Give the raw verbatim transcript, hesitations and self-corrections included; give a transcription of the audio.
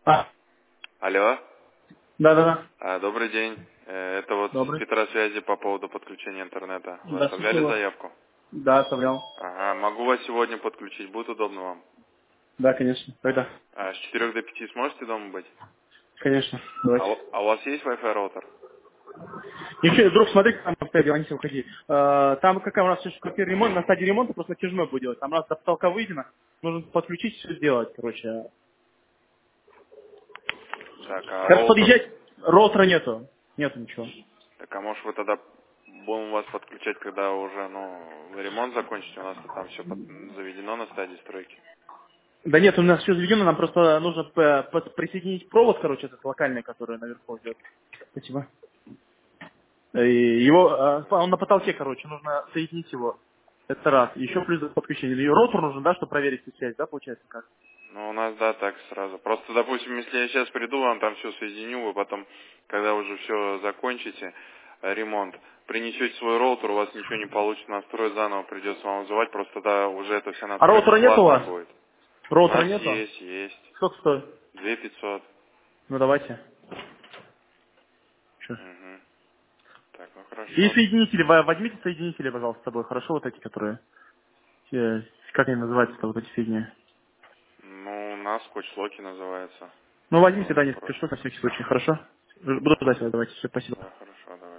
А, Алло, да-да-да. а, добрый день. Э, Это вот с Добрый. Петросвязи по поводу подключения интернета. Вы Да, оставляли слушаю вас. заявку? Да, оставлял. Ага, могу вас сегодня подключить, будет удобно вам? Да, конечно. Когда? А с четырёх до пяти сможете дома быть? Конечно. А, Давайте. у а у вас есть Wi-Fi роутер? Еще, друг, смотри, как там опять Дионисий, уходи. Э, Там какая у нас еще квартира ремонт, на стадии ремонта просто натяжной будет делать. Там у нас до потолка выйдено. Нужно подключить, все сделать, короче. Так, а Как роутер? подъезжать, роутера нету. Нету ничего. Так, а может вы тогда будем вас подключать, когда уже, ну, вы ремонт закончите, у нас там все заведено на стадии стройки. Да нет, у нас все заведено, нам просто нужно п- п- присоединить провод, короче, этот локальный, который наверху идет. Спасибо. И его, э, он на потолке, короче, нужно соединить его. Это раз. Еще плюс подключение. И ротор нужен, да, чтобы проверить всю связь, да, получается как? Ну, у нас, да, так сразу. Просто, допустим, если я сейчас приду, вам там все соединю, вы потом, когда уже все закончите, э, ремонт, принесете свой роутер, у вас ничего не получится настроить, заново придется вам вызывать, просто тогда уже эта вся А настройка роутера нет у платная вас? будет. У Роутера нас нету? есть, есть. Сколько стоит? Две пятьсот. Ну давайте. Чё? Угу. Так, ну И хорошо. соединители, вы возьмите соединители, пожалуйста, с собой, хорошо, вот эти, которые, э, как они называются, вот эти соединения. Ну, у нас скотч-локи называется. Ну возьмите, Ну, да, несколько про- штук на всякий случай, хорошо? Буду ждать вас, давайте, все, спасибо. Да, хорошо, давай.